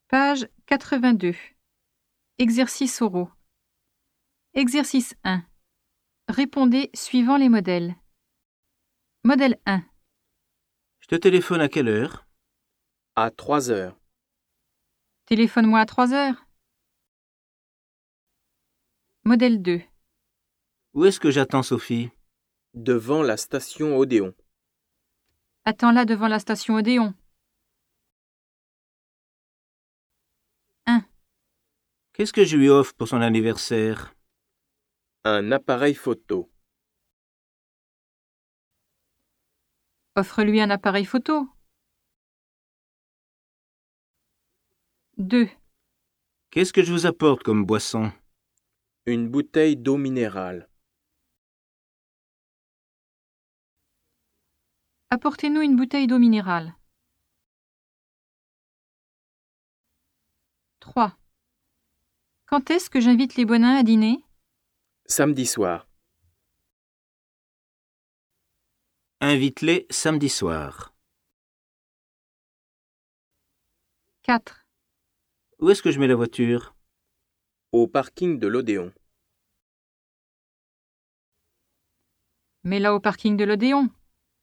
Page 82. Exercice oraux. Exercice 1. Répondez suivant les modèles. Modèle 1. Je te téléphone à quelle heure? À 3 heures. Téléphone-moi à 3 heures. Modèle 2. Où est-ce que j'attends Sophie? Devant la station Odéon. Attends-la devant la station Odéon. 1. Qu'est-ce que je lui offre pour son anniversaire? Un appareil photo. Offre-lui un appareil photo. 2. Qu'est-ce que je vous apporte comme boisson? Une bouteille d'eau minérale. Apportez-nous une bouteille d'eau minérale. 3. Quand est-ce que j'invite les Bonins à dîner? Samedi soir. Invite-les samedi soir. 4. Où est-ce que je mets la voiture? Au parking de l'Odéon. Mets-la au parking de l'Odéon.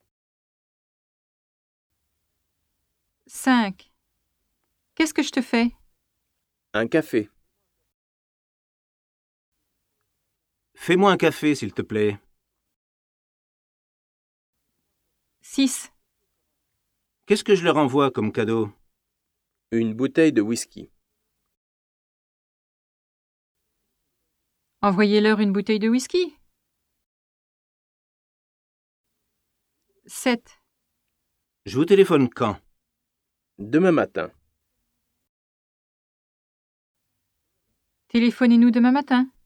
5. Qu'est-ce que je te fais? Un café. Fais-moi un café, s'il te plaît. 6. Qu'est-ce que je leur envoie comme cadeau? Une bouteille de whisky. Envoyez-leur une bouteille de whisky. 7. Je vous téléphone quand? Demain matin. Téléphonez-nous demain matin.